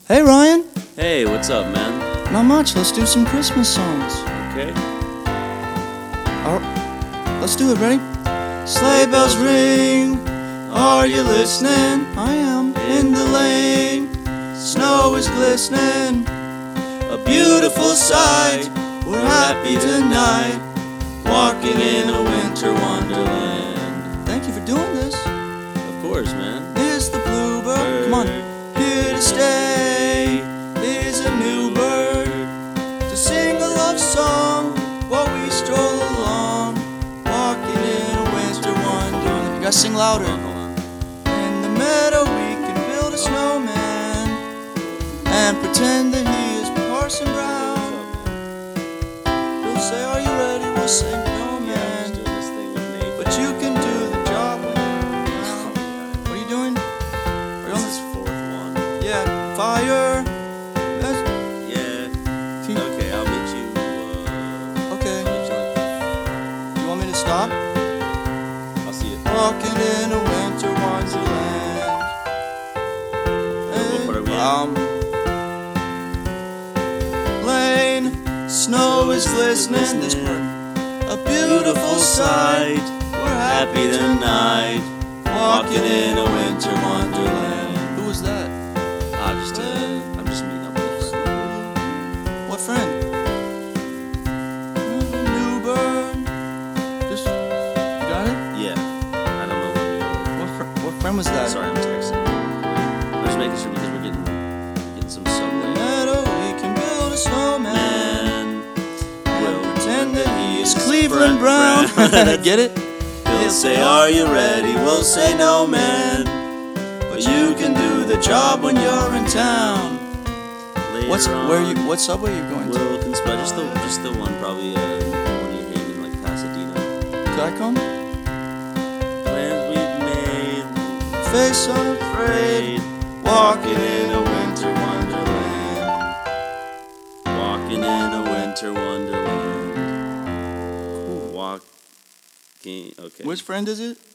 Hey Ryan, Hey, what's up, man? not much. Let's do some Christmas songs. Okay. Let's do it. Ready? Sleigh bells ring. Are you listening? I am. In the lane, snow is glistening. A beautiful sight. We're happy tonight, walking in a winter wonderland. Thank you for doing this. Of course, man. Here's the bluebird. Come on. Here to stay is a new bird to sing a love song while we stroll along, walking in a winter wonderland. You gotta sing louder. In the meadow we can build a snowman and pretend that he is Parson Brown. He'll say, "Are you ready?" We'll say, "No, man." But you can do the job when you're around. What are you doing? Are you on This is fourth one. Yeah, fire. Yeah. Okay, I'll meet you. Okay. I'll meet you like Do you want me to stop? I'll see you. Walking in a winter wonderland. What part are we in? Lane, snow is glistening. This part. A beautiful sight. We're happy tonight, walking in a winter wonderland. Who was that? I'm just meeting up with a friend. What friend? New bird. Just you got it? Yeah. I don't know. What friend was that? Sorry, I'm texting. I'm just making sure because we're getting some subway. Meadow, we can build a snowman. Man, We'll pretend that he is Brett Cleveland Brown. Brown. Get it? he'll say, "Are you ready?" We'll say, "No, man." But you can do the job when you're in town. Later What subway are you going to? Wilkins, but just the one probably when you're heading in like Pasadena. Could I come? Plans we've made, Face unafraid, walking in a winter wonderland. walking in a winter wonderland. Walking. Okay. Which friend is it?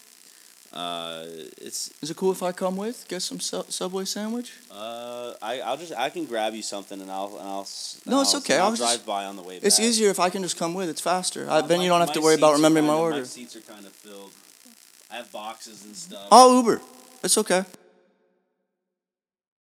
It's Is it cool if I come with? Get some Subway sandwich? I can grab you something and I'll No, it's okay. I'll I'll just- drive by on the way back. It's easier if I can just come with. It's faster. Then you My- don't have to my worry about seats are remembering my kinda- order. My seats are kind of filled. I have boxes and stuff. I'll Uber. It's okay.